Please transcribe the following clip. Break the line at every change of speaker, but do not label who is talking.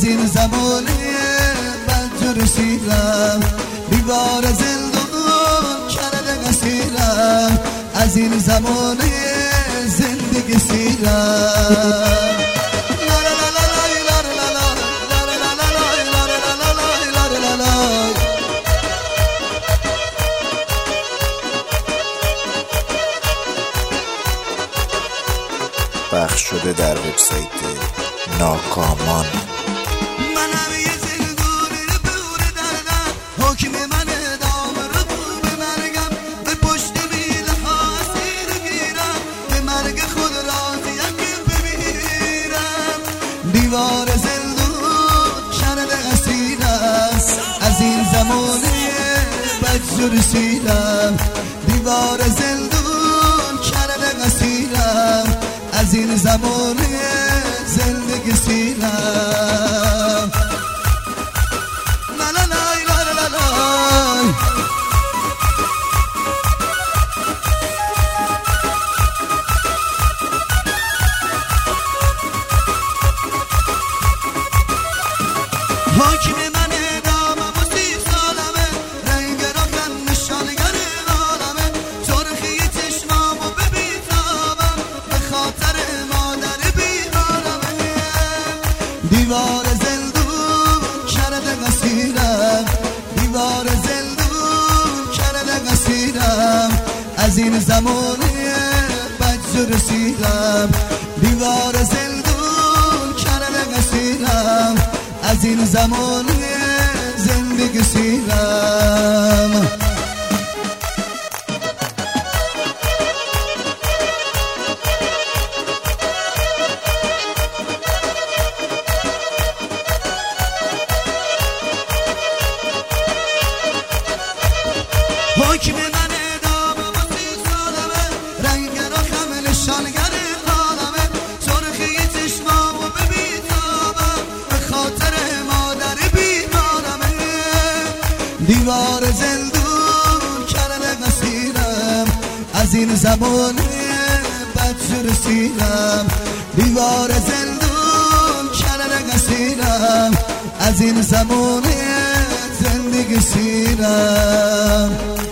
این زمانه بد رسیدم، دیوار زندان کرده اسیرم، از این زمانه زندگی سیرم.
پخش شده در وبسایت ناکامان.
منم یه زندانی بور دردم، حکم من ادامه رو به مرگم، به پشت میله ها اسیر گیرم، به مرگ خود راضیم که بمیرم. دیوار زندان کرده اسیر است، از این زمانه بد رسیدم، دیوار زندان کرده اسیرم، از این زمانه زندگی سیرم. لا لا لا لا لا لا. حاکم من ادامم و 30 سالمه، رنگ رخم نشانگر عالمه، سرخی چشمامو ببیتابم، به خاطر مادر بیمارمه. دیوار زندون کرده اسیرم، دیوار زندون کرده اسیرم، از این زمانه بد رسیدم، دیوار زندون کرده اسیرم، از این زمانه زندگی سیرم. حکم من ادامه و 30 سالمه، رنگ رخم نشانگر عالمه، سرخی چشمامو ببیتابم، به خاطر مادر بیمارمه. دیوار زندون کرده اسیرم، از این زمانه بد رسیدم، دیوار زندون کرده اسیرم، از این زمانه زندگی سیرم.